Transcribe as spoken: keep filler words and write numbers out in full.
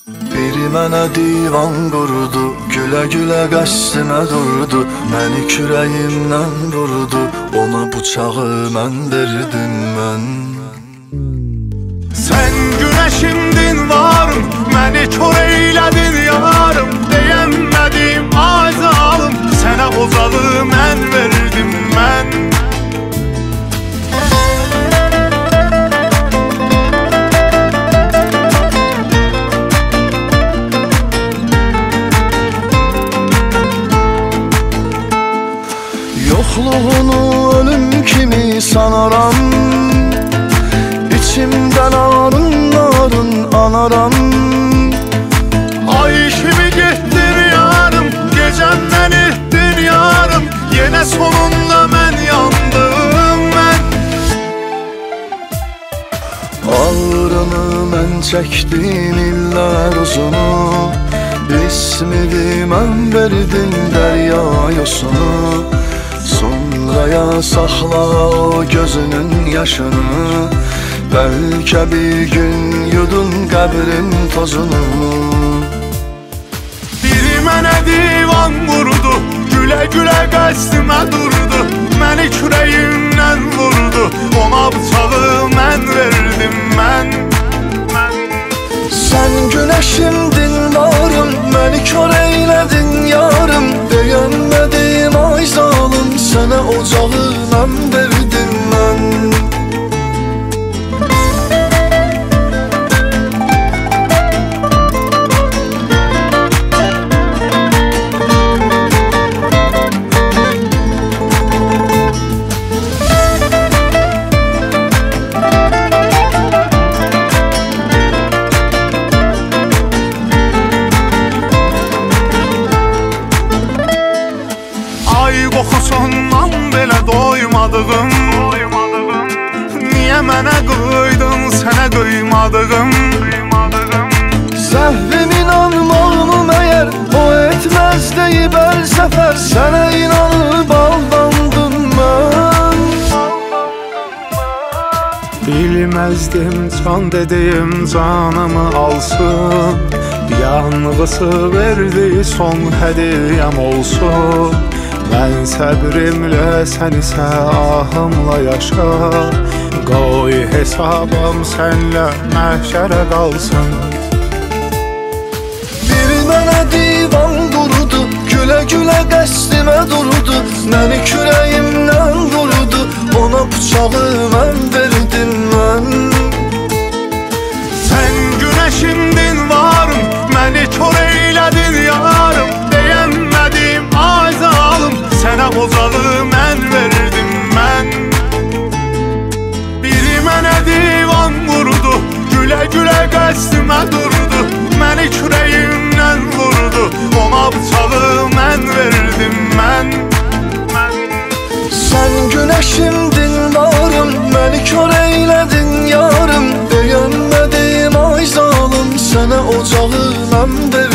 Biri mənə divan qurdu, gülə-gülə qəsdimə durdu, məni kürəyimdən vurdu, ona bıçağı mən verdim mən. Sən güneşimdin varım, məni kör eylədin yarım, deyəmədim ay zalım, sənə ocağı mən verdim mən. Yoxluğunu ölüm kimi sanaram, İçimdən arın arın anaram. Ay kimi getdin yarım, gecəmdən etdin yarım, yenə sonunda mən yandım mən. Ağrını mən çəkdim illər uzunu, İsmini mən verdim dərya yosunu. Sonraya saxla o gözünün yaşını, bəlkə bir gün yudun qəbrin tozunu. Biri mənə divan vurdu, gülə-gülə qəsdimə durdu, məni kürəyimdən vurdu, ona bıçağı mən verdim mən. Sən günəşimdin varım, məni kör eylədin yarım, deyəmədim ay zalım, sənə ocağı mən verdim mən. Ay qoxusundan belə doymadığım, niyə mənə qıydın, sənə qıymadığım. Səhvim inanmağımı məyər o etməz deyib hər səfər, sənə inanıb aldandım mən. Bilməzdim can dediyim canımı alsın, yanğısı verdi son hədiyəm olsun. Mən səbrimlə sən isə ahımla yaşa, qoy hesabım sənlə məhşərə qalsın. Biri mənə divan qurdu, gülə-gülə qəsdimə durdu, məni kürəyimdən vurdu, ona bıçağı mən verdim mən. Sən günəşimdin varım, məni kör eylədin yarım, deyəmədim ay zalım, sənə ocağı mən verdim mən. Biri mənə divan vurdu, gülə-gülə qəsdimə durdu, məni kürəyimdən vurdu, ona bıçağı mən verdim mən. Sən günəşimdin varım, məni kör eylədin yarım, deyəmədim ay zalım, sənə ocağı mən verdim.